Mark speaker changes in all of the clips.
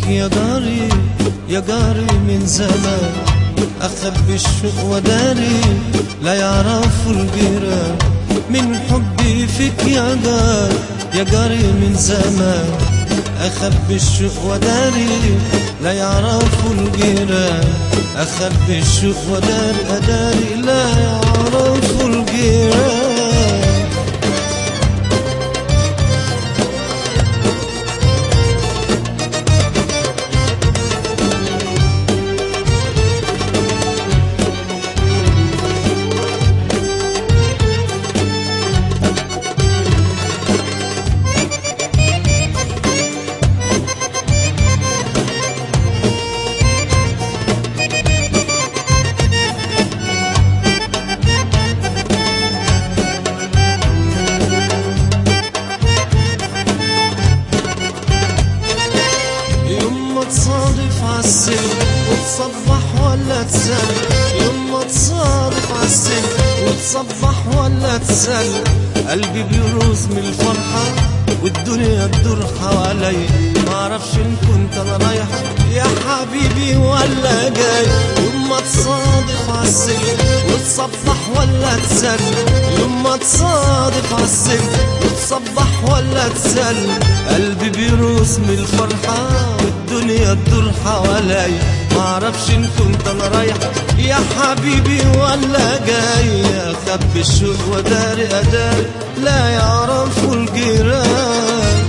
Speaker 1: يا جاري يا جاري من زمان، أخبي الشوق وداري لا يعرفوا الجيران. من حبي فيك يا جاري يا جاري من زمان، أخبي الشوق وداري لا يعرفوا الجيران. أخبي الشوق وداري أداري لا يعرفوا الجيران. تصادف عالسن وتصبح ولا تسل، يما تصادف عالسن وتصبح ولا تسل. قلبي بيرقص من الفرحة والدنيا تدور حوالي، معرفش ان كنت انا رايح يا حبيبي ولا جاي. يما تصادف عالسن وتصبح ولا تسل، يما تصادف عالسن وتصبح ولا تسل. قلبي بيرقص من الفرحة والدنيا تدور حوالي، معرفش ان كنت انا رايح يا حبيبي ولا جاي. اخبي الشوق وداري اداري لا يعرفوا الجيران.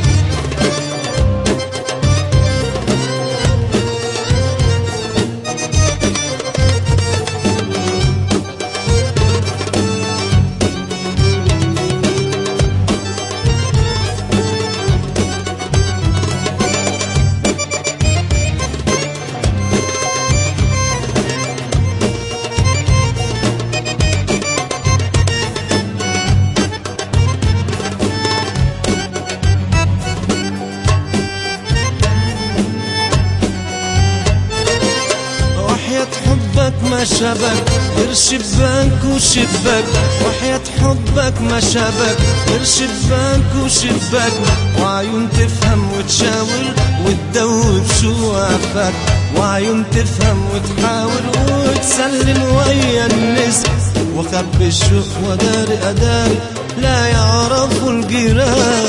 Speaker 1: حبك ما شبك غير شباك وشباك، وحياة حبك ما شبك غير شباك وشباك. وعيون تفهم وتشاور وتدوب شوافك، وعيون تفهم وتحاور وتسلم ويا الناس. وخبي الشوق وداري أداري لا يعرفوا الجيران.